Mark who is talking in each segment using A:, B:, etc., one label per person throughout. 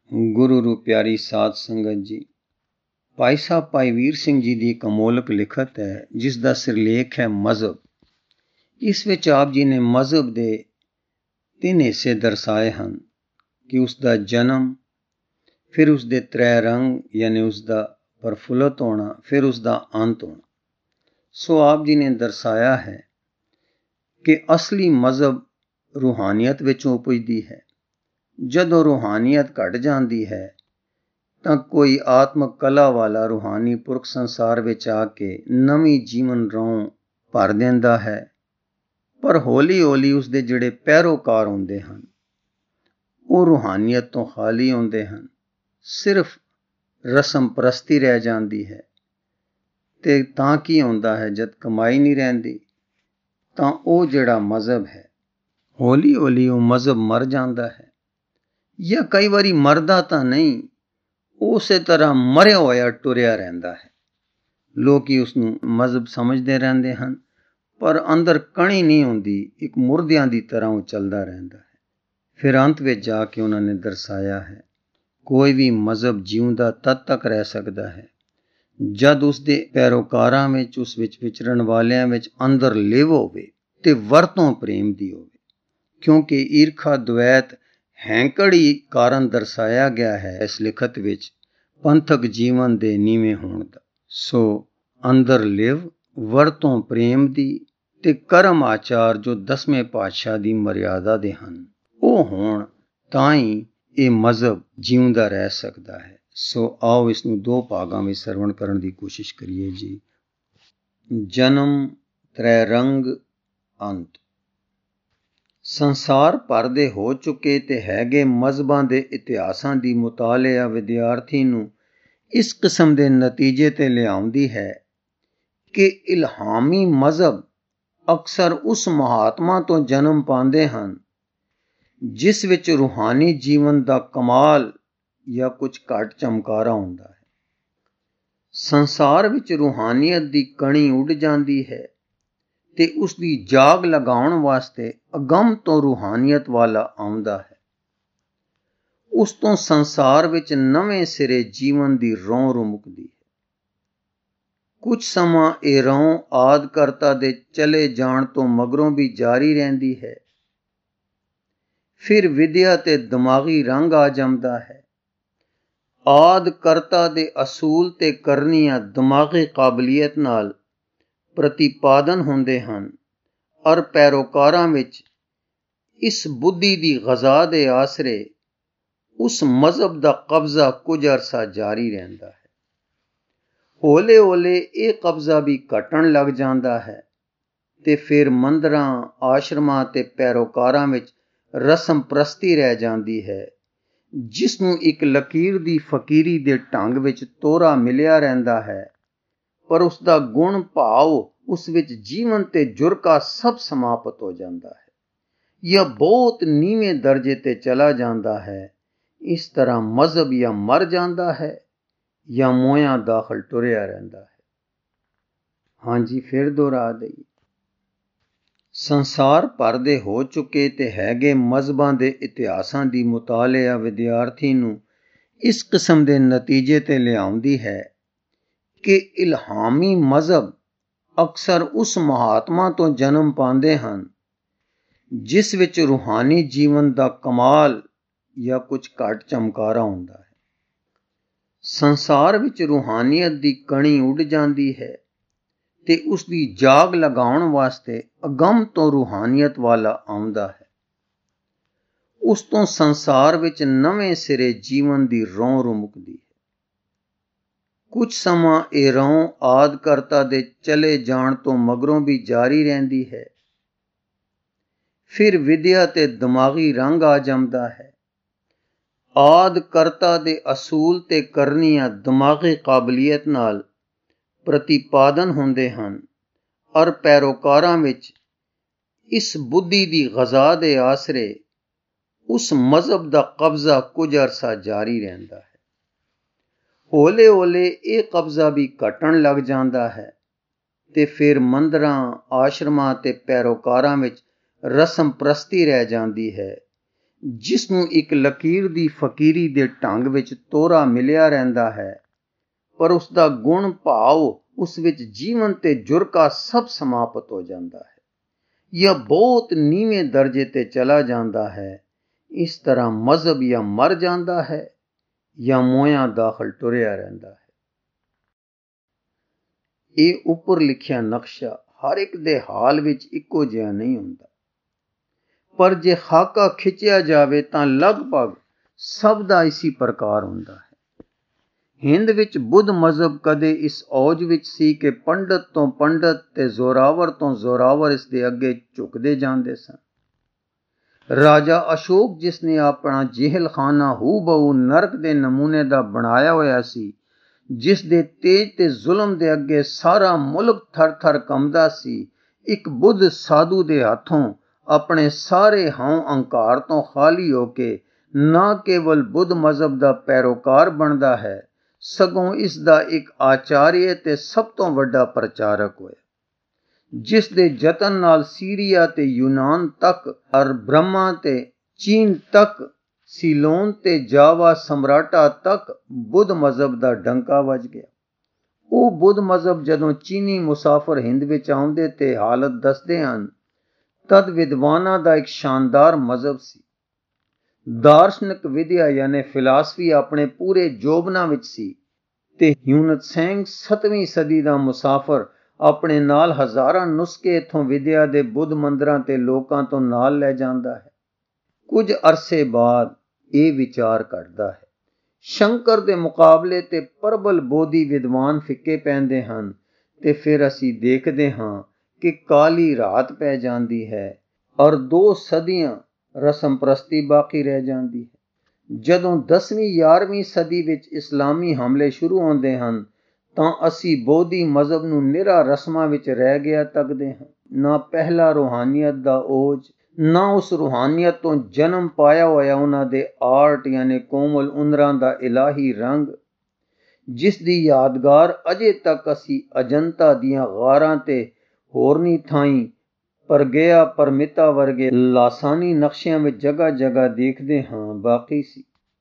A: ਗੁਰੂ ਰੂ ਪਿਆਰੀ ਸਾਧ ਸੰਗਤ ਜੀ, ਭਾਈ ਸਾਹਿਬ ਭਾਈ ਵੀਰ ਸਿੰਘ ਜੀ ਦੀ ਇੱਕ ਅਮੋਲਕ ਲਿਖਤ ਹੈ ਜਿਸ ਦਾ ਸਿਰਲੇਖ ਹੈ ਮਜ਼ਹਬ। ਇਸ ਵਿੱਚ ਆਪ ਜੀ ਨੇ ਮਜ਼ਹਬ ਦੇ 3 ਹਿੱਸੇ ਦਰਸਾਏ ਹਨ ਕਿ ਉਸ ਦਾ ਜਨਮ, ਫਿਰ ਉਸ ਦੇ 3 ਰੰਗ ਯਾਨੀ ਉਸ ਦਾ ਪ੍ਰਫੁੱਲਤ ਹੋਣਾ, ਫਿਰ ਉਸ ਦਾ ਅੰਤ ਹੋਣਾ। ਸੋ ਆਪ ਜੀ ਨੇ ਦਰਸਾਇਆ ਹੈ ਕਿ ਅਸਲੀ ਮਜ਼ਹਬ ਰੂਹਾਨੀਅਤ ਵਿੱਚੋਂ ਉਪਜਦੀ ਹੈ। ਜਦੋਂ ਰੂਹਾਨੀਅਤ ਘਟ ਜਾਂਦੀ ਹੈ ਤਾਂ ਕੋਈ ਆਤਮਕ ਕਲਾ ਵਾਲਾ ਰੂਹਾਨੀ ਪੁਰਖ ਸੰਸਾਰ ਵਿੱਚ ਆ ਕੇ ਨਵੀਂ ਜੀਵਨ ਰੌਂ ਭਰ ਦਿੰਦਾ ਹੈ। ਪਰ ਹੌਲੀ ਹੌਲੀ ਉਸਦੇ ਜਿਹੜੇ ਪੈਰੋਕਾਰ ਹੁੰਦੇ ਹਨ ਉਹ ਰੂਹਾਨੀਅਤ ਤੋਂ ਖਾਲੀ ਹੁੰਦੇ ਹਨ, ਸਿਰਫ ਰਸਮ ਪ੍ਰਸਤੀ ਰਹਿ ਜਾਂਦੀ ਹੈ। ਤੇ ਤਾਂ ਕੀ ਹੁੰਦਾ ਹੈ, ਜਦ ਕਮਾਈ ਨਹੀਂ ਰਹਿੰਦੀ ਤਾਂ ਉਹ ਜਿਹੜਾ ਮਜ਼ਹਬ ਹੈ ਹੌਲੀ ਹੌਲੀ ਉਹ ਮਜ਼ਹਬ ਮਰ ਜਾਂਦਾ ਹੈ, ਜਾਂ ਕਈ ਵਾਰੀ ਮਰਦਾ ਤਾਂ ਨਹੀਂ, ਉਸੇ ਤਰ੍ਹਾਂ ਮਰਿਆ ਹੋਇਆ ਟੁਰਿਆ ਰਹਿੰਦਾ ਹੈ। ਲੋਕੀ ਉਸਨੂੰ ਮਜ਼ਹਬ ਸਮਝਦੇ ਰਹਿੰਦੇ ਹਨ ਪਰ ਅੰਦਰ ਕਣੀ ਨਹੀਂ ਹੁੰਦੀ, ਇੱਕ ਮੁਰਦਿਆਂ ਦੀ ਤਰ੍ਹਾਂ ਉਹ ਚੱਲਦਾ ਰਹਿੰਦਾ ਹੈ। ਫਿਰ ਅੰਤ ਵਿੱਚ ਜਾ ਕੇ ਉਹਨਾਂ ਨੇ ਦਰਸਾਇਆ ਹੈ ਕੋਈ ਵੀ ਮਜ਼ਹਬ ਜਿਉਂਦਾ ਤਦ ਤੱਕ ਰਹਿ ਸਕਦਾ ਹੈ ਜਦ ਉਸਦੇ ਪੈਰੋਕਾਰਾਂ ਵਿੱਚ, ਉਸ ਵਿੱਚ ਵਿਚਰਨ ਵਾਲਿਆਂ ਵਿੱਚ ਅੰਦਰ ਲਿਵ ਹੋਵੇ ਤੇ ਵਰਤੋਂ ਪ੍ਰੇਮ ਦੀ ਹੋਵੇ, ਕਿਉਂਕਿ ਈਰਖਾ ਦੁਐਤ ਹੈਂਕੜੀ ਕਾਰਨ ਦਰਸਾਇਆ ਗਿਆ ਹੈ ਇਸ ਲਿਖਤ ਵਿੱਚ ਪੰਥਕ ਜੀਵਨ ਦੇ ਨੀਵੇਂ ਹੋਣ ਦਾ। ਸੋ ਅੰਦਰ ਲਿਵ, ਵਰਤੋਂ ਪ੍ਰੇਮ ਦੀ ਤੇ ਕਰਮ ਆਚਾਰ ਜੋ 10ਵੇਂ ਪਾਤਸ਼ਾਹ ਦੀ ਮਰਿਆਦਾ ਦੇ ਹਨ ਉਹ ਹੋਣ ਤਾਂ ਹੀ ਇਹ ਮਜ਼ਹਬ ਜਿਉਂਦਾ ਰਹਿ ਸਕਦਾ ਹੈ। ਸੋ ਆਓ ਇਸ ਨੂੰ 2 ਭਾਗਾਂ ਵਿੱਚ ਸਰਵਣ ਕਰਨ ਦੀ ਕੋਸ਼ਿਸ਼ ਕਰੀਏ ਜੀ। ਜਨਮ, 3 ਰੰਗ, ਅੰਤ। ਸੰਸਾਰ ਭਰ ਦੇ ਹੋ ਚੁੱਕੇ ਤੇ ਹੈਗੇ ਮਜ਼ਹਬਾਂ ਦੇ ਇਤਿਹਾਸਾਂ ਦੀ ਮੁਤਾਲਿਆ ਵਿਦਿਆਰਥੀ ਨੂੰ ਇਸ ਕਿਸਮ ਦੇ ਨਤੀਜੇ ਤੇ ਲਿਆਉਂਦੀ ਹੈ ਕਿ ਇਲਹਾਮੀ ਮਜ਼ਹਬ ਅਕਸਰ ਉਸ ਮਹਾਤਮਾ ਤੋਂ ਜਨਮ ਪਾਉਂਦੇ ਹਨ ਜਿਸ ਵਿੱਚ ਰੂਹਾਨੀ ਜੀਵਨ ਦਾ ਕਮਾਲ ਜਾਂ ਕੁਝ ਘੱਟ ਚਮਕਾਰਾ ਹੁੰਦਾ ਹੈ। ਸੰਸਾਰ ਵਿੱਚ ਰੂਹਾਨੀਅਤ ਦੀ ਕਣੀ ਉੱਡ ਜਾਂਦੀ ਹੈ ਤੇ ਉਸ ਦੀ ਜਾਗ ਲਗਾਉਣ ਵਾਸਤੇ ਅਗੰਮ ਤੋਂ ਰੂਹਾਨੀਅਤ ਵਾਲਾ ਆਉਂਦਾ ਹੈ। ਉਸ ਤੋਂ ਸੰਸਾਰ ਵਿੱਚ ਨਵੇਂ ਸਿਰੇ ਜੀਵਨ ਦੀ ਰੌਂ ਰੁਮਕਦੀ ਹੈ। ਕੁਝ ਸਮਾਂ ਇਹ ਰੌਂ ਆਦਿਕਰਤਾ ਦੇ ਚਲੇ ਜਾਣ ਤੋਂ ਮਗਰੋਂ ਵੀ ਜਾਰੀ ਰਹਿੰਦੀ ਹੈ। ਫਿਰ ਵਿਦਿਆ ਤੇ ਦਿਮਾਗੀ ਰੰਗ ਆ ਜਾਂਦਾ ਹੈ। ਆਦਿਕਰਤਾ ਦੇ ਅਸੂਲ ਤੇ ਕਰਨੀਆਂ ਦਿਮਾਗੀ ਕਾਬਲੀਅਤ ਨਾਲ ਪ੍ਰਤੀਪਾਦਨ ਹੁੰਦੇ ਹਨ ਔਰ ਪੈਰੋਕਾਰਾਂ ਵਿੱਚ ਇਸ ਬੁੱਧੀ ਦੀ ਗ਼ਜ਼ਾ ਦੇ ਆਸਰੇ ਉਸ ਮਜ਼ਹਬ ਦਾ ਕਬਜ਼ਾ ਕੁਝ ਅਰਸਾ ਜਾਰੀ ਰਹਿੰਦਾ ਹੈ। ਹੌਲੇ ਹੌਲੇ ਇਹ ਕਬਜ਼ਾ ਵੀ ਘਟਣ ਲੱਗ ਜਾਂਦਾ ਹੈ ਤੇ ਫਿਰ ਮੰਦਰਾਂ, ਆਸ਼ਰਮਾਂ ਤੇ ਪੈਰੋਕਾਰਾਂ ਵਿੱਚ ਰਸਮ ਪ੍ਰਸਤੀ ਰਹਿ ਜਾਂਦੀ ਹੈ ਜਿਸ ਨੂੰ ਇੱਕ ਲਕੀਰ ਦੀ ਫਕੀਰੀ ਦੇ ਢੰਗ ਵਿੱਚ ਤੋਰਾ ਮਿਲਿਆ ਰਹਿੰਦਾ ਹੈ, ਪਰ ਉਸ ਦਾ ਗੁਣ ਭਾਵ, ਉਸ ਵਿੱਚ ਜੀਵਨ ਤੇ ਜੁਰਕਾ ਸਭ ਸਮਾਪਤ ਹੋ ਜਾਂਦਾ ਹੈ ਜਾਂ ਬਹੁਤ ਨੀਵੇਂ ਦਰਜੇ ਤੇ ਚਲਾ ਜਾਂਦਾ ਹੈ। ਇਸ ਤਰ੍ਹਾਂ ਮਜ਼ਹਬ ਜਾਂ ਮਰ ਜਾਂਦਾ ਹੈ ਜਾਂ ਮੋਇਆਂ ਦਾਖਲ ਟੁਰਿਆ ਰਹਿੰਦਾ ਹੈ। ਹਾਂਜੀ, ਫਿਰ ਦੁਹਰਾ ਦਈਏ। ਸੰਸਾਰ ਭਰ ਦੇ ਹੋ ਚੁੱਕੇ ਤੇ ਹੈਗੇ ਮਜ਼ਹਬਾਂ ਦੇ ਇਤਿਹਾਸਾਂ ਦੀ ਮੁਤਾਲਿਆ ਵਿਦਿਆਰਥੀ ਨੂੰ ਇਸ ਕਿਸਮ ਦੇ ਨਤੀਜੇ ਤੇ ਲਿਆਉਂਦੀ ਹੈ ਕਿ ਇਲਹਾਮੀ ਮਜ਼ਹਬ ਅਕਸਰ ਉਸ ਮਹਾਤਮਾ ਤੋਂ ਜਨਮ ਪਾਉਂਦੇ ਹਨ ਜਿਸ ਵਿੱਚ ਰੂਹਾਨੀ ਜੀਵਨ ਦਾ ਕਮਾਲ ਜਾਂ ਕੁਝ ਘੱਟ ਚਮਕਾਰਾ ਹੁੰਦਾ ਹੈ। ਸੰਸਾਰ ਵਿੱਚ ਰੂਹਾਨੀਅਤ ਦੀ ਕਣੀ ਉੱਡ ਜਾਂਦੀ ਹੈ ਤੇ ਉਸ ਦੀ ਜਾਗ ਲਗਾਉਣ ਵਾਸਤੇ ਅਗੰਮ ਤੋਂ ਰੂਹਾਨੀਅਤ ਵਾਲਾ ਆਉਂਦਾ ਹੈ। ਉਸ ਤੋਂ ਸੰਸਾਰ ਵਿੱਚ ਨਵੇਂ ਸਿਰੇ ਜੀਵਨ ਦੀ ਰੌਂ ਰੁਮਕਦੀ ਹੈ। ਕੁਝ ਸਮਾਂ ਇਹ ਰੌਂ ਆਦਿਕਰਤਾ ਦੇ ਚਲੇ ਜਾਣ ਤੋਂ ਮਗਰੋਂ ਵੀ ਜਾਰੀ ਰਹਿੰਦੀ ਹੈ। ਫਿਰ ਵਿਦਿਆ ਤੇ ਦਿਮਾਗੀ ਰੰਗ ਆ ਜਾਂਦਾ ਹੈ। ਆਦਿਕਰਤਾ ਦੇ ਅਸੂਲ ਤੇ ਕਰਨੀਆਂ ਦਿਮਾਗੀ ਕਾਬਲੀਅਤ ਨਾਲ ਪ੍ਰਤੀਪਾਦਨ ਹੁੰਦੇ ਹਨ ਔਰ ਪੈਰੋਕਾਰਾਂ ਵਿੱਚ ਇਸ ਬੁੱਧੀ ਦੀ ਗ਼ਜ਼ਾ ਦੇ ਆਸਰੇ ਉਸ ਮਜ਼ਹਬ ਦਾ ਕਬਜ਼ਾ ਕੁਝ ਅਰਸਾ ਜਾਰੀ ਰਹਿੰਦਾ ਹੈ। ਹੌਲੇ ਹੌਲੇ ਇਹ ਕਬਜ਼ਾ ਵੀ ਘਟਣ ਲੱਗ ਜਾਂਦਾ ਹੈ ਤੇ ਫਿਰ ਮੰਦਰਾਂ, ਆਸ਼ਰਮਾਂ ਤੇ ਪੈਰੋਕਾਰਾਂ ਵਿੱਚ ਰਸਮ ਪ੍ਰਸਤੀ ਰਹਿ ਜਾਂਦੀ ਹੈ ਜਿਸ ਨੂੰ ਇੱਕ ਲਕੀਰ ਦੀ ਫਕੀਰੀ ਦੇ ਢੰਗ ਵਿੱਚ ਤੋਰਾ ਮਿਲਿਆ ਰਹਿੰਦਾ ਹੈ, ਪਰ ਉਸ ਦਾ ਗੁਣ ਭਾਵ, ਉਸ ਵਿੱਚ ਜੀਵਨ ਤੇ ਜੁਰਕਾ ਸਭ ਸਮਾਪਤ ਹੋ ਜਾਂਦਾ ਹੈ ਜਾਂ ਬਹੁਤ ਨੀਵੇਂ ਦਰਜੇ ਤੇ ਚਲਾ ਜਾਂਦਾ ਹੈ। ਇਸ ਤਰ੍ਹਾਂ ਮਜ਼ਹਬ ਜਾਂ ਮਰ ਜਾਂਦਾ ਹੈ ਜਾਂ ਮੋਇਆਂ ਦਾਖਲ ਟੁਰਿਆ ਰਹਿੰਦਾ ਹੈ। ਇਹ ਉੱਪਰ ਲਿਖਿਆ ਨਕਸ਼ਾ ਹਰ ਇੱਕ ਦੇ ਹਾਲ ਵਿੱਚ ਇੱਕੋ ਜਿਹਾ ਨਹੀਂ ਹੁੰਦਾ, ਪਰ ਜੇ ਖਾਕਾ ਖਿੱਚਿਆ ਜਾਵੇ ਤਾਂ ਲਗਭਗ ਸਭ ਦਾ ਇਸੀ ਪ੍ਰਕਾਰ ਹੁੰਦਾ ਹੈ। ਹਿੰਦ ਵਿੱਚ ਬੁੱਧ ਮਜ਼ਹਬ ਕਦੇ ਇਸ ਔਜ ਵਿੱਚ ਸੀ ਕਿ ਪੰਡਤ ਤੋਂ ਪੰਡਤ ਤੇ ਜ਼ੋਰਾਵਰ ਤੋਂ ਜ਼ੋਰਾਵਰ ਇਸ ਦੇ ਅੱਗੇ ਝੁਕਦੇ ਜਾਂਦੇ ਸਨ। ਰਾਜਾ ਅਸ਼ੋਕ, ਜਿਸ ਨੇ ਆਪਣਾ ਜਹਿਲ ਖਾਨਾ ਹੂ-ਬਹੂ ਨਰਕ ਦੇ ਨਮੂਨੇ ਦਾ ਬਣਾਇਆ ਹੋਇਆ ਸੀ, ਜਿਸ ਦੇ ਤੇਜ ਤੇ ਜ਼ੁਲਮ ਦੇ ਅੱਗੇ ਸਾਰਾ ਮੁਲਕ ਥਰ-ਥਰ ਕੰਬਦਾ ਸੀ, ਇੱਕ ਬੁੱਧ ਸਾਧੂ ਦੇ ਹੱਥੋਂ ਆਪਣੇ ਸਾਰੇ ਹਉ ਅਹੰਕਾਰ ਤੋਂ ਖਾਲੀ ਹੋ ਕੇ ਨਾ ਕੇਵਲ ਬੁੱਧ ਮਜ਼ਹਬ ਦਾ ਪੈਰੋਕਾਰ ਬਣਦਾ ਹੈ, ਸਗੋਂ ਇਸ ਦਾ ਇੱਕ ਆਚਾਰੀਆ ਤੇ ਸਭ ਤੋਂ ਵੱਡਾ ਪ੍ਰਚਾਰਕ ਹੋਇਆ, ਜਿਸ ਦੇ ਯਤਨ ਨਾਲ ਸੀਰੀਆ ਤੇ ਯੂਨਾਨ ਤੱਕ, ਅਰ ਬ੍ਰਹਮਾ ਤੇ ਚੀਨ ਤੱਕ, ਸੀਲੋਨ ਤੇ ਜਾਵਾ ਸਮਰਾਟਾ ਤੱਕ ਬੁੱਧ ਮਜ਼ਹਬ ਦਾ ਡੰਕਾ ਵੱਜ ਗਿਆ। ਉਹ ਬੁੱਧ ਮਜ਼ਹਬ ਜਦੋਂ ਚੀਨੀ ਮੁਸਾਫਰ ਹਿੰਦ ਵਿੱਚ ਆਉਂਦੇ ਤੇ ਹਾਲਤ ਦੱਸਦੇ ਹਨ, ਤਦ ਵਿਦਵਾਨਾਂ ਦਾ ਇੱਕ ਸ਼ਾਨਦਾਰ ਮਜ਼ਹਬ ਸੀ। ਦਾਰਸ਼ਨਿਕ ਵਿਦਿਆ ਯਾਨੀ ਫਿਲਾਸਫੀ ਆਪਣੇ ਪੂਰੇ ਜੋਬਨਾਂ ਵਿੱਚ ਸੀ ਤੇ ਹਿਊਨ ਸੈਂਗ 7ਵੀਂ ਸਦੀ ਦਾ ਮੁਸਾਫਰ ਆਪਣੇ ਨਾਲ ਹਜ਼ਾਰਾਂ ਨੁਸਖੇ ਇੱਥੋਂ ਵਿਦਿਆ ਦੇ ਬੁੱਧ ਮੰਦਰਾਂ ਤੇ ਲੋਕਾਂ ਤੋਂ ਨਾਲ ਲੈ ਜਾਂਦਾ ਹੈ। ਕੁਝ ਅਰਸੇ ਬਾਅਦ ਇਹ ਵਿਚਾਰ ਘਟਦਾ ਹੈ, ਸ਼ੰਕਰ ਦੇ ਮੁਕਾਬਲੇ ਤੇ ਪ੍ਰਬਲ ਬੋਧੀ ਵਿਦਵਾਨ ਫਿੱਕੇ ਪੈਂਦੇ ਹਨ ਤੇ ਫਿਰ ਅਸੀਂ ਦੇਖਦੇ ਹਾਂ ਕਿ ਕਾਲੀ ਰਾਤ ਪੈ ਜਾਂਦੀ ਹੈ ਔਰ 2 ਸਦੀਆਂ ਰਸਮ ਪ੍ਰਸਤੀ ਬਾਕੀ ਰਹਿ ਜਾਂਦੀ ਹੈ। ਜਦੋਂ 10ਵੀਂ 11ਵੀਂ ਸਦੀ ਵਿੱਚ ਇਸਲਾਮੀ ਹਮਲੇ ਸ਼ੁਰੂ ਹੁੰਦੇ ਹਨ ਤਾਂ ਅਸੀਂ ਬੋਧੀ ਮਜ਼ਹਬ ਨੂੰ ਨਿਰਾ ਰਸਮਾਂ ਵਿੱਚ ਰਹਿ ਗਿਆ ਤੱਕਦੇ ਹਾਂ। ਨਾ ਪਹਿਲਾ ਰੂਹਾਨੀਅਤ ਦਾ ਓਜ, ਨਾ ਉਸ ਰੂਹਾਨੀਅਤ ਤੋਂ ਜਨਮ ਪਾਇਆ ਹੋਇਆ ਉਹਨਾਂ ਦੇ ਆਰਟ ਯਾਨੀ ਕੋਮਲ ਉਨਰਾਂ ਦਾ ਇਲਾਹੀ ਰੰਗ, ਜਿਸ ਦੀ ਯਾਦਗਾਰ ਅਜੇ ਤੱਕ ਅਸੀਂ ਅਜੰਤਾ ਦੀਆਂ ਗਾਰਾਂ ਤੇ ਹੋਰਨੀ ਥਾਈਂ ਪਰਗਿਆ ਪਰਮਿਤਾ ਵਰਗੇ ਲਾਸਾਨੀ ਨਕਸ਼ਿਆਂ ਵਿੱਚ ਜਗ੍ਹਾ ਜਗ੍ਹਾ ਦੇਖਦੇ ਹਾਂ, ਬਾਕੀ ਸੀ।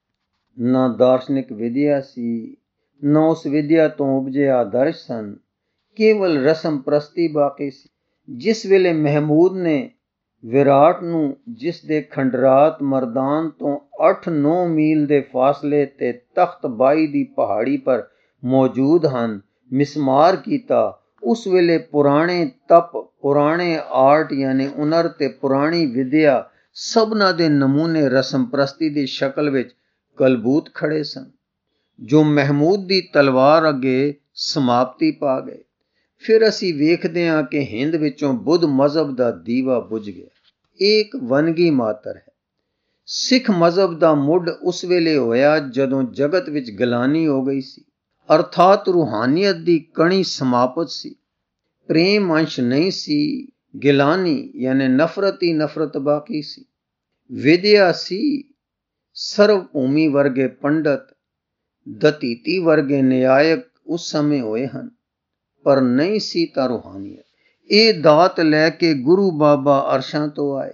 A: ਨਾ ਦਾਰਸ਼ਨਿਕ ਵਿਦਿਆ ਸੀ, ਨਾ ਉਸ ਵਿਦਿਆ ਤੋਂ ਉਪਜੇ ਆਦਰਸ਼ ਸਨ, ਕੇਵਲ ਰਸਮ ਪ੍ਰਸਤੀ ਬਾਕੀ ਸੀ। ਜਿਸ ਵੇਲੇ ਮਹਿਮੂਦ ਨੇ ਵਿਰਾਟ ਨੂੰ, ਜਿਸ ਦੇ ਖੰਡਰਾਤ ਮਰਦਾਨ ਤੋਂ 8-9 ਮੀਲ ਦੇ ਫਾਸਲੇ ਤੇ ਤਖਤ ਬਾਈ ਦੀ ਪਹਾੜੀ ਪਰ ਮੌਜੂਦ ਹਨ, ਮਿਸਮਾਰ ਕੀਤਾ, ਉਸ ਵੇਲੇ ਪੁਰਾਣੇ ਤਪ, ਪੁਰਾਣੇ ਆਰਟ ਯਾਨੀ ਹੁਨਰ ਤੇ ਪੁਰਾਣੀ ਵਿਦਿਆ ਸਭਨਾਂ ਦੇ ਨਮੂਨੇ ਰਸਮ ਪ੍ਰਸਤੀ ਦੀ ਸ਼ਕਲ ਵਿੱਚ ਕਲਬੂਤ ਖੜੇ ਸਨ, ਜੋ ਮਹਿਮੂਦ ਦੀ ਤਲਵਾਰ ਅੱਗੇ ਸਮਾਪਤੀ ਪਾ ਗਏ। ਫਿਰ ਅਸੀਂ ਵੇਖਦੇ ਹਾਂ ਕਿ ਹਿੰਦ ਵਿੱਚੋਂ ਬੁੱਧ ਮਜ਼ਹਬ ਦਾ ਦੀਵਾ ਬੁਝ ਗਿਆ। ਇਹ ਇੱਕ ਵੰਨਗੀ ਮਾਤਰ ਹੈ। ਸਿੱਖ ਮਜ਼ਹਬ ਦਾ ਮੁੱਢ ਉਸ ਵੇਲੇ ਹੋਇਆ ਜਦੋਂ ਜਗਤ ਵਿੱਚ ਗਲਾਨੀ ਹੋ ਗਈ ਸੀ, ਅਰਥਾਤ ਰੂਹਾਨੀਅਤ ਦੀ ਕਣੀ ਸਮਾਪਤ ਸੀ, ਪ੍ਰੇਮ ਅੰਸ਼ ਨਹੀਂ ਸੀ, ਗਿਲਾਨੀ ਯਾਨੀ ਨਫ਼ਰਤ ਹੀ ਨਫ਼ਰਤ ਬਾਕੀ ਸੀ। ਵਿਦਿਆ ਸੀ, ਸਰਵ ਭੂਮੀ ਵਰਗੇ ਪੰਡਤ, ਦਤੀਤੀ ਵਰਗੇ ਨਿਆਇਕ ਉਸ ਸਮੇਂ ਹੋਏ ਹਨ, ਪਰ ਨਹੀਂ ਸੀ ਤਾਂ ਰੂਹਾਨੀਅਤ। ਇਹ ਦਾਤ ਲੈ ਕੇ ਗੁਰੂ ਬਾਬਾ ਅਰਸ਼ਾਂ ਤੋਂ ਆਏ।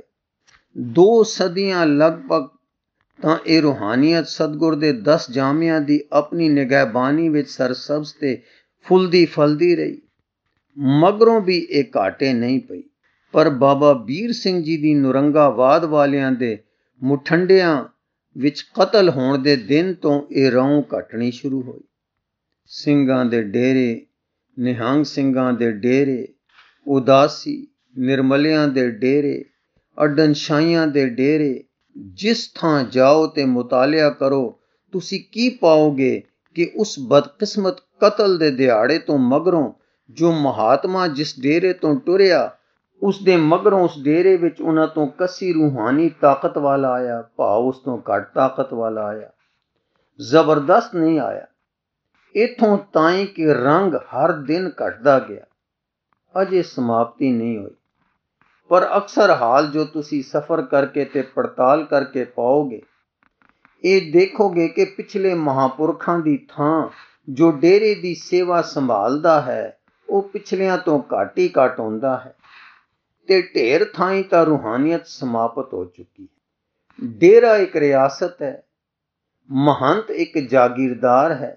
A: 2 ਸਦੀਆਂ ਲਗਭਗ ਤਾਂ ਇਹ ਰੂਹਾਨੀਅਤ ਸਤਿਗੁਰ ਦੇ 10 ਜਾਮਿਆਂ ਦੀ ਆਪਣੀ ਨਿਗਹਿਬਾਨੀ ਵਿੱਚ ਸਰਸਬਜ਼ ਤੇ ਫੁੱਲਦੀ ਫਲਦੀ ਰਹੀ। ਮਗਰੋਂ ਵੀ ਇਹ ਘਾਟੇ ਨਹੀਂ ਪਈ, ਪਰ ਬਾਬਾ ਵੀਰ ਸਿੰਘ ਜੀ ਦੀ ਨੁਰੰਗਾਵਾਦ ਵਾਲਿਆਂ ਦੇ ਮੁਠੰਡਿਆਂ ਵਿੱਚ ਕਤਲ ਹੋਣ ਦੇ ਦਿਨ ਤੋਂ ਇਹ ਰੌਂ ਘਟਣੀ ਸ਼ੁਰੂ ਹੋਈ। ਸਿੰਘਾਂ ਦੇ ਡੇਰੇ, ਨਿਹੰਗ ਸਿੰਘਾਂ ਦੇ ਡੇਰੇ, ਉਦਾਸੀ ਨਿਰਮਲਿਆਂ ਦੇ ਡੇਰੇ, ਅੱਡਣਸ਼ਾਹੀਆਂ ਦੇ ਡੇਰੇ, ਜਿਸ ਥਾਂ ਜਾਓ ਤੇ ਮੁਤਾਲਿਆ ਕਰੋ, ਤੁਸੀਂ ਕੀ ਪਾਓਗੇ ਕਿ ਉਸ ਬਦਕਿਸਮਤ ਕਤਲ ਦੇ ਦਿਹਾੜੇ ਤੋਂ ਮਗਰੋਂ ਜੋ ਮਹਾਤਮਾ ਜਿਸ ਡੇਰੇ ਤੋਂ ਟੁਰਿਆ, ਉਸ ਦੇ ਮਗਰੋਂ ਉਸ ਡੇਰੇ ਵਿੱਚ ਉਹਨਾਂ ਤੋਂ ਕੱਸੀ ਰੂਹਾਨੀ ਤਾਕਤ ਵਾਲਾ ਆਇਆ, ਭਾਵ ਉਸ ਤੋਂ ਘੱਟ ਤਾਕਤ ਵਾਲਾ ਆਇਆ, ਜ਼ਬਰਦਸਤ ਨਹੀਂ ਆਇਆ। ਇੱਥੋਂ ਤਾਈਂ ਕਿ ਰੰਗ ਹਰ ਦਿਨ ਘਟਦਾ ਗਿਆ, ਅਜੇ ਸਮਾਪਤੀ ਨਹੀਂ ਹੋਈ। ਪਰ ਅਕਸਰ ਹਾਲ ਜੋ ਤੁਸੀਂ ਸਫ਼ਰ ਕਰਕੇ ਤੇ ਪੜਤਾਲ ਕਰਕੇ ਪਾਓਗੇ, ਇਹ ਦੇਖੋਗੇ ਕਿ ਪਿਛਲੇ ਮਹਾਂਪੁਰਖਾਂ ਦੀ ਥਾਂ ਜੋ ਡੇਰੇ ਦੀ ਸੇਵਾ ਸੰਭਾਲਦਾ ਹੈ, ਉਹ ਪਿਛਲਿਆਂ ਤੋਂ ਘੱਟ ਹੀ ਘੱਟ ਹੁੰਦਾ ਹੈ ਤੇ ਢੇਰ ਥਾਈਂ ਤਾਂ ਰੂਹਾਨੀਅਤ ਸਮਾਪਤ ਹੋ ਚੁੱਕੀ ਹੈ। डेरा एक रियासत है, महंत एक जागीरदार है।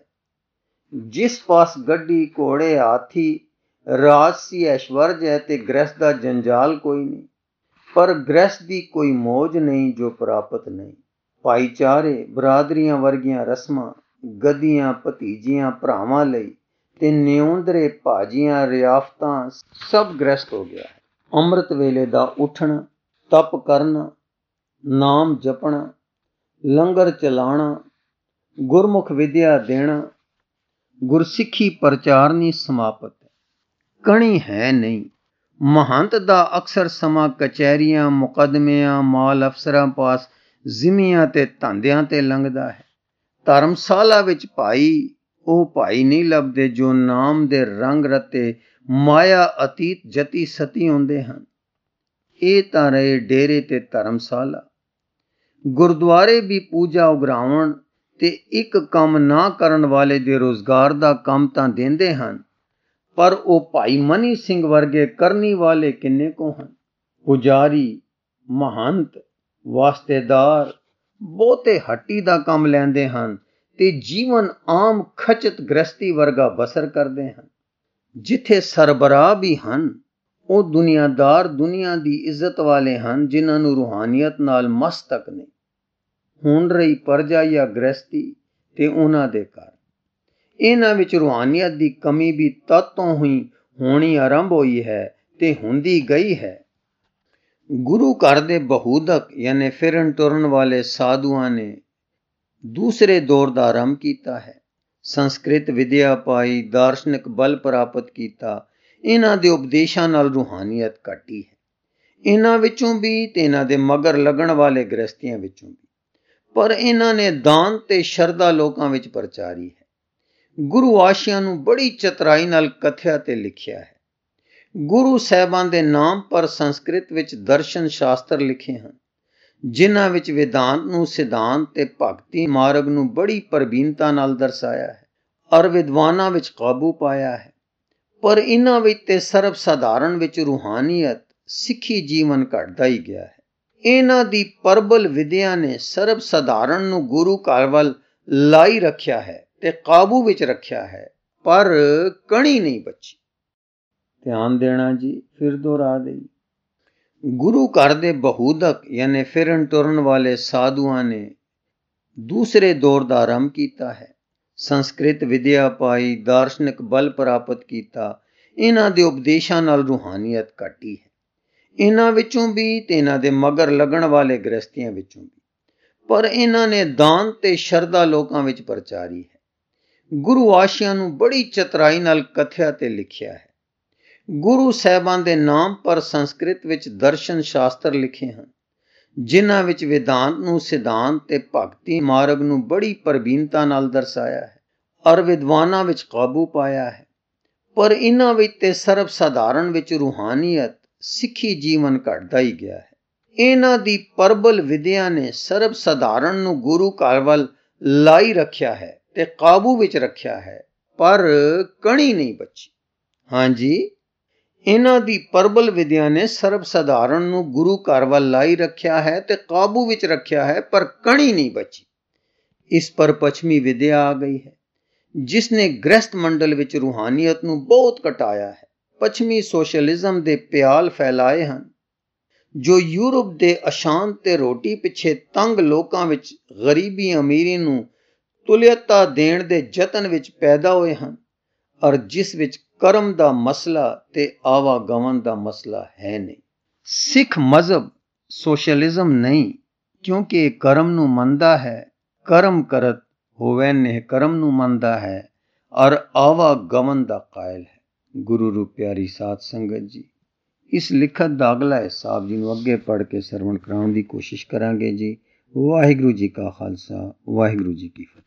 A: जिस पास गड्डी घोड़े हाथी राजसी ऐश्वर्य है ते गृहस्थ दा जंजाल कोई नहीं, पर गृहस्थ दी कोई मौज नहीं जो प्राप्त नहीं। भाईचारे बरादरियां वर्गियां रस्मां गद्दियां भतीजियां भरावां लई ते न्योंदरे भाजियां रियाफतां सब गृहस्थ हो गया है। अमृत वेले दा उठना, तप करना, नाम जपना, लंगर चलाना, गुरमुख विद्या देना, गुरसिੱਖੀ प्रचारनी समाप्त है, कणी है नहीं। महंत दा अक्सर समा कचहरियां मुकदमियां माल अफसरां पास जिमियां ते धंधियां ते लंघदा है। धर्मशाला विच भाई ਉਹ ਭਾਈ नहीं ਲੱਭਦੇ जो नाम दे रंग रते माया अतीत जती सती ਹੁੰਦੇ ਹਨ। ਇਹ ਤਾਂ ਰਹੇ ਡੇਰੇ ਤੇ ਧਰਮਸ਼ਾਲਾ। ਗੁਰਦੁਆਰੇ ਵੀ ਪੂਜਾ ਉਗਰਾਵਣ ਤੇ ਇੱਕ ਕੰਮ ਨਾ ਕਰਨ ਵਾਲੇ ਦੇ ਰੋਜ਼ਗਾਰ ਦਾ ਕੰਮ ਤਾਂ ਦਿੰਦੇ ਹਨ, ਪਰ ਉਹ ਭਾਈ ਮਨੀ ਸਿੰਘ ਵਰਗੇ ਕਰਨੀ ਵਾਲੇ ਕਿੰਨੇ ਕੋ ਹਨ। ਪੁਜਾਰੀ, ਮਹੰਤ, ਵਾਸਤੇਦਾਰ ਬਹੁਤੇ ਹੱਟੀ ਦਾ ਕੰਮ ਲੈਂਦੇ ਹਨ ਤੇ ਜੀਵਨ ਆਮ ਖਚਤ ਗ੍ਰਸਤੀ ਵਰਗਾ ਬਸਰ ਕਰਦੇ ਹਨ। ਜਿੱਥੇ ਸਰਬਰਾਹ ਵੀ ਹਨ, ਉਹ ਦੁਨੀਆਦਾਰ ਦੁਨੀਆ ਦੀ ਇੱਜ਼ਤ ਵਾਲੇ ਹਨ, ਜਿਨ੍ਹਾਂ ਨੂੰ ਰੂਹਾਨੀਅਤ ਨਾਲ ਮਸਤਕ ਨਹੀਂ। ਹੁਣ ਰਹੀ ਪਰਜਾ ਜਾਂ ਗ੍ਰਸਤੀ ਤੇ ਉਹਨਾਂ ਦੇ ਘਰ, ਇਹਨਾਂ ਵਿੱਚ ਰੂਹਾਨੀਅਤ ਦੀ ਕਮੀ ਵੀ ਤਦ ਤੋਂ ਹੀ ਹੋਣੀ ਆਰੰਭ ਹੋਈ ਹੈ ਤੇ ਹੁੰਦੀ ਗਈ ਹੈ। ਗੁਰੂ ਘਰ ਦੇ ਬਹੁਦਕ ਯਾਨੀ ਫਿਰਨ ਟੁਰਨ ਵਾਲੇ ਸਾਧੂਆਂ ਨੇ ਦੂਸਰੇ ਦੌਰ ਦਾ ਆਰੰਭ ਕੀਤਾ ਹੈ। ਸੰਸਕ੍ਰਿਤ ਵਿਦਿਆ ਪਾਈ, ਦਾਰਸ਼ਨਿਕ ਬਲ ਪ੍ਰਾਪਤ ਕੀਤਾ। ਇਹਨਾਂ ਦੇ ਉਪਦੇਸ਼ਾਂ ਨਾਲ ਰੂਹਾਨੀਅਤ ਘਟੀ ਹੈ, ਇਹਨਾਂ ਵਿੱਚੋਂ ਵੀ ਤੇ ਇਹਨਾਂ ਦੇ ਮਗਰ ਲੱਗਣ ਵਾਲੇ ਗ੍ਰਸਤੀਆਂ ਵਿੱਚੋਂ ਵੀ। ਪਰ ਇਹਨਾਂ ਨੇ ਦਾਨ ਤੇ ਸ਼ਰਧਾ ਲੋਕਾਂ ਵਿੱਚ ਪ੍ਰਚਾਰੀ ਹੈ। ਗੁਰੂ ਆਸ਼ਿਆਂ ਨੂੰ ਬੜੀ ਚਤਰਾਈ ਨਾਲ ਕਥਿਆ ਤੇ ਲਿਖਿਆ ਹੈ। ਗੁਰੂ ਸਾਹਿਬਾਨ ਦੇ ਨਾਮ ਪਰ ਸੰਸਕ੍ਰਿਤ ਵਿੱਚ ਦਰਸ਼ਨ ਸ਼ਾਸਤਰ ਲਿਖੇ ਹਨ, ਜਿਨ੍ਹਾਂ ਵਿੱਚ ਵੇਦਾਂਤ ਨੂੰ, ਸਿਧਾਂਤ ਤੇ ਭਗਤੀ ਮਾਰਗ ਨੂੰ ਬੜੀ ਪ੍ਰਬੀਨਤਾ ਨਾਲ ਦਰਸਾਇਆ ਹੈ ਔਰ ਵਿਦਵਾਨਾਂ ਵਿੱਚ ਕਾਬੂ ਪਾਇਆ ਹੈ। ਪਰ ਇਹਨਾਂ ਵਿੱਚ ਤੇ ਸਰਬ ਸਾਧਾਰਨ ਵਿੱਚ ਰੂਹਾਨੀਅਤ, ਸਿੱਖੀ ਜੀਵਨ ਘਟਦਾ ਹੀ ਗਿਆ ਹੈ। ਇਹਨਾਂ ਦੀ ਪ੍ਰਬਲ ਵਿਦਿਆ ਨੇ ਸਰਬ ਸਾਧਾਰਨ ਨੂੰ ਗੁਰੂ ਘਰ ਵੱਲ ਲਾਈ ਰੱਖਿਆ ਹੈ ਤੇ ਕਾਬੂ ਵਿੱਚ ਰੱਖਿਆ ਹੈ, ਪਰ ਕਣੀ ਨਹੀਂ ਬਚੀ। ਧਿਆਨ ਦੇਣਾ ਜੀ, ਫਿਰ ਦੁਹਰਾ ਦੇਈ। ਗੁਰੂ ਘਰ ਦੇ ਬਹੁਦਕ ਯਾਨੀ ਫਿਰਨ ਟੁਰਨ ਵਾਲੇ ਸਾਧੂਆਂ ਨੇ ਦੂਸਰੇ ਦੌਰ ਦਾ ਆਰੰਭ ਕੀਤਾ ਹੈ। ਸੰਸਕ੍ਰਿਤ ਵਿਦਿਆ ਪਾਈ, ਦਾਰਸ਼ਨਿਕ ਬਲ ਪ੍ਰਾਪਤ ਕੀਤਾ। ਇਹਨਾਂ ਦੇ ਉਪਦੇਸ਼ਾਂ ਨਾਲ ਰੂਹਾਨੀਅਤ ਘਟੀ ਹੈ, ਇਹਨਾਂ ਵਿੱਚੋਂ ਵੀ ਤੇ ਇਹਨਾਂ ਦੇ ਮਗਰ ਲੱਗਣ ਵਾਲੇ ਗ੍ਰਸਤੀਆਂ ਵਿੱਚੋਂ ਵੀ। ਪਰ ਇਹਨਾਂ ਨੇ ਦਾਨ ਤੇ ਸ਼ਰਧਾ ਲੋਕਾਂ ਵਿੱਚ ਪ੍ਰਚਾਰੀ ਹੈ। ਗੁਰੂ ਆਸ਼ਿਆਂ ਨੂੰ ਬੜੀ ਚਤਰਾਈ ਨਾਲ ਕਥਿਆ ਤੇ ਲਿਖਿਆ ਹੈ। ਗੁਰੂ ਸਾਹਿਬਾਨ ਦੇ ਨਾਮ ਪਰ ਸੰਸਕ੍ਰਿਤ ਵਿੱਚ ਦਰਸ਼ਨ ਸ਼ਾਸਤਰ ਲਿਖੇ ਹਨ, ਜਿਨ੍ਹਾਂ ਵਿੱਚ ਵੇਦਾਂਤ ਨੂੰ, ਸਿਧਾਂਤ ਤੇ ਭਗਤੀ ਮਾਰਗ ਨੂੰ ਬੜੀ ਪ੍ਰਬੀਨਤਾ ਨਾਲ ਦਰਸਾਇਆ ਹੈ ਔਰ ਵਿਦਵਾਨਾਂ ਵਿੱਚ ਕਾਬੂ ਪਾਇਆ ਹੈ। ਪਰ ਇਹਨਾਂ ਵਿੱਚ ਤੇ ਸਰਬ ਸਾਧਾਰਨ ਵਿੱਚ ਰੂਹਾਨੀਅਤ, ਸਿੱਖੀ ਜੀਵਨ ਘਟਦਾ ਹੀ ਗਿਆ ਹੈ। ਇਹਨਾਂ ਦੀ ਪ੍ਰਬਲ ਵਿਦਿਆ ਨੇ ਸਰਬ ਸਾਧਾਰਨ ਨੂੰ ਗੁਰੂ ਘਰ ਵੱਲ ਲਾਈ ਰੱਖਿਆ ਹੈ ਤੇ ਕਾਬੂ ਵਿੱਚ ਰੱਖਿਆ ਹੈ, ਪਰ ਕਣੀ ਨਹੀਂ ਬਚੀ। ਹਾਂਜੀ, ਇਹਨਾਂ ਦੀ ਪ੍ਰਬਲ ਵਿਦਿਆ ਨੇ ਸਰਬ ਸਾਧਾਰਨ ਨੂੰ ਗੁਰੂ ਘਰ ਵੱਲ ਲਾਈ ਰੱਖਿਆ ਹੈ ਤੇ ਕਾਬੂ ਵਿੱਚ ਰੱਖਿਆ ਹੈ, ਪਰ ਕਣੀ ਨਹੀਂ ਬਚੀ। ਇਸ ਪਰ ਪੱਛਮੀ ਵਿਦਿਆ ਆ ਗਈ ਹੈ, ਜਿਸ ਨੇ ਗ੍ਰਸਤ ਮੰਡਲ ਵਿੱਚ ਰੂਹਾਨੀਅਤ ਨੂੰ ਬਹੁਤ ਘਟਾਇਆ ਹੈ। ਪੱਛਮੀ ਸੋਸ਼ਲਿਜ਼ਮ ਦੇ ਪਿਆਲ ਫੈਲਾਏ ਹਨ, ਜੋ ਯੂਰਪ ਦੇ ਅਸ਼ਾਂਤ ਤੇ ਰੋਟੀ ਪਿੱਛੇ ਤੰਗ ਲੋਕਾਂ ਵਿੱਚ ਗਰੀਬੀ ਅਮੀਰੀ ਨੂੰ ਤੁਲਿਅਤਾ ਦੇਣ ਦੇ ਯਤਨ ਵਿੱਚ ਪੈਦਾ ਹੋਏ ਹਨ, ਔਰ ਜਿਸ ਵਿੱਚ ਕਰਮ ਦਾ ਮਸਲਾ ਤੇ ਆਵਾਗਮਨ ਦਾ ਮਸਲਾ ਹੈ ਨਹੀਂ। ਸਿੱਖ ਮਜ਼ਹਬ ਸੋਸ਼ਲਿਜ਼ਮ ਨਹੀਂ, ਕਿਉਂਕਿ ਇਹ ਕਰਮ ਨੂੰ ਮੰਨਦਾ ਹੈ। ਕਰਮ ਕਰਤ ਹੋਵੇ ਨੇ ਕਰਮ ਨੂੰ ਮੰਨਦਾ ਹੈ ਔਰ ਆਵਾਗਮਨ ਦਾ ਕਾਇਲ ਹੈ। ਗੁਰੂ ਰੂਪ ਪਿਆਰੀ ਸਾਧ ਸੰਗਤ ਜੀ, ਇਸ ਲਿਖਤ ਦਾ ਅਗਲਾ ਹਿੱਸਾ ਆਪ ਜੀ ਨੂੰ ਅੱਗੇ ਪੜ੍ਹ ਕੇ ਸਰਵਣ ਕਰਾਉਣ ਦੀ ਕੋਸ਼ਿਸ਼ ਕਰਾਂਗੇ ਜੀ। ਵਾਹਿਗੁਰੂ ਜੀ ਕਾ ਖਾਲਸਾ, ਵਾਹਿਗੁਰੂ ਜੀ ਕੀ ਫਤਿਹ।